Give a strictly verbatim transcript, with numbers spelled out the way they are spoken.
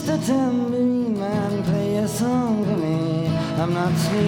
a tambourine man, play a song for me. I'm not sleeping.